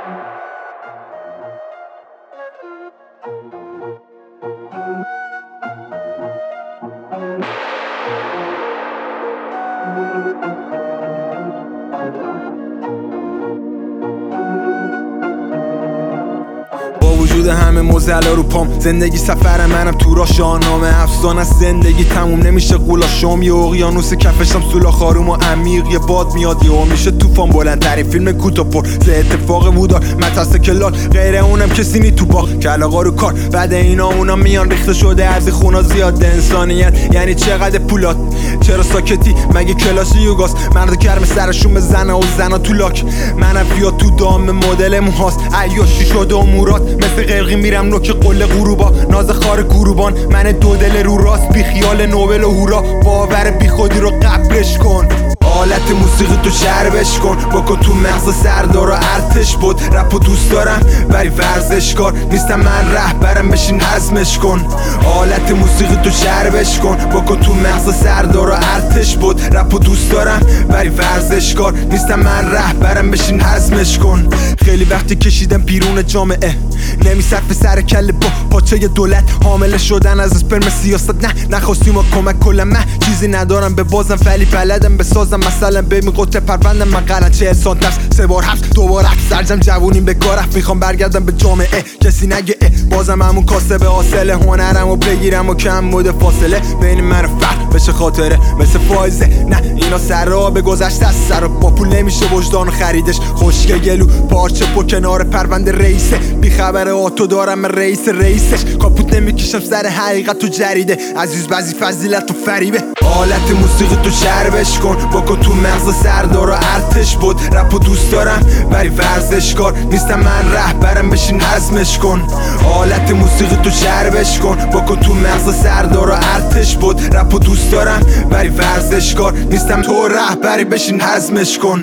وجود همه موزلا رو پام، زندگی سفر منم تو راه شاهنامه افسانه است. زندگی تموم نمیشه قولا شام، یه اقیانوس کفشم سولاخ آروم و عمیق، یه باد میاد یهو میشه طوفان. بلندترین فیلم کوتاه پر ز اتفاق بودار، متاسه کلال غیر اونم کسی نی تو باغ، کلاغا رو کار بعد اینا اونا میان ریخته شده از خونا زیاد. انسانیت یعنی چقدر پولات، چرا ساکتی مگه کلاس یوگاست؟ مرد گرم سرشون بزنه و زنا تو لاک، منم بیا تو دام مدل موهاست. عیاشی شده امورات مثل قلقی میرم نوک قله غروبا، ناز خار گروبان من دو دل رو راست، بی خیال نوبل و هورا، باور بی خودی رو قبلش کن. حالت موسیقی تو شربش کن، بکن تو مغز سردار و ارتش بود. رپو دوست دارم ولی ورزشکار نیستم، من رهبرم بشین حزمش کن. حالت موسیقی تو شربش کن، بکن تو مغز سردار و ارتش بود. رپو دوست دارم ولی ورزشکار نیستم، من رهبرم بشین حزمش کن. خیلی وقتی کشیدم بیرون جامعه، نمیصرف سر کله با پاچه دولت، حامله شدن از اسپرم سیاست نه نخواستیم و کمک کلم. من چیزی ندارم به بازم ولی بلدم بسازم، مثلا به می قطع پروندم من غلط 40 سانت درس 3 بار حبس 2 بار حبس، سرجم جوونیم به کار رفت، میخوام برگردم به جامعه کسی نگه بازم همون کاسب حاصله، هنرم و بگیرم و کم بوده فاصله بین من و فرق بشه خاطره مثل فایزه. نه اینا سر به گذشته از سر با پول نمیشه وجدان خریدش، خشک گلو پارچه پر کنار پرونده رئیسه، بی خبر آتو دارم رئیسش، کاپوت نمیکشم سر حقیقت تو جریده، عزیز بعضی فضیلت و فریبه. حالت موسیقی تو شربش کن، بکن تو مغز سردار و ارتش بود. رپو دوست دارم ولی ورزشکار نیستم، من رهبرم بشین حزمش کن. حالت موسیقی تو شربش کن، بکن تو مغز سردار و ارتش بود. رپو دوست دارم ولی ورزشکار نیستم، تو رهبری بشین حزمش کن.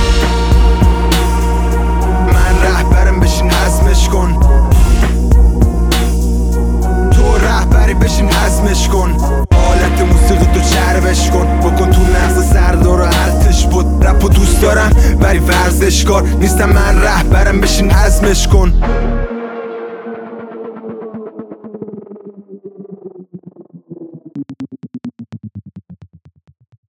من رهبرم بشین حزمش کن، تو رهبری بشین حزمش کن. حالت موسیقی تو شربش کن، بکن تو مغز سردار و ارتش بود. رپو دوست دارم ولی ورزشکار نیستم، من رهبرم بشین حزمش کن.